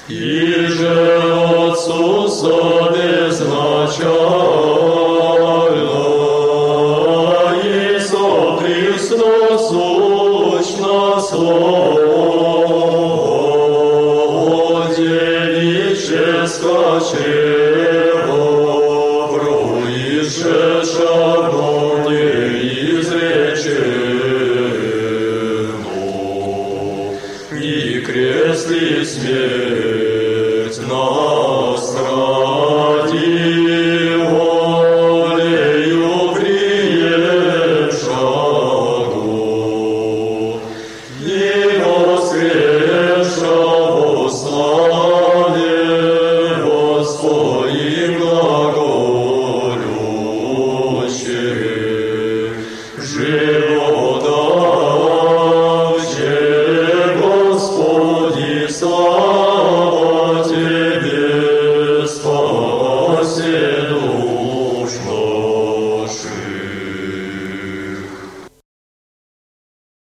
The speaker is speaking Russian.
И же Отцу безначально, Иисус Христос сущно Слово, девическое чрево, происшедшего неизречено, и крест и смерть нас ради волею приемшего, и воскресшего славе Господи глаголюще, живота Господи слава.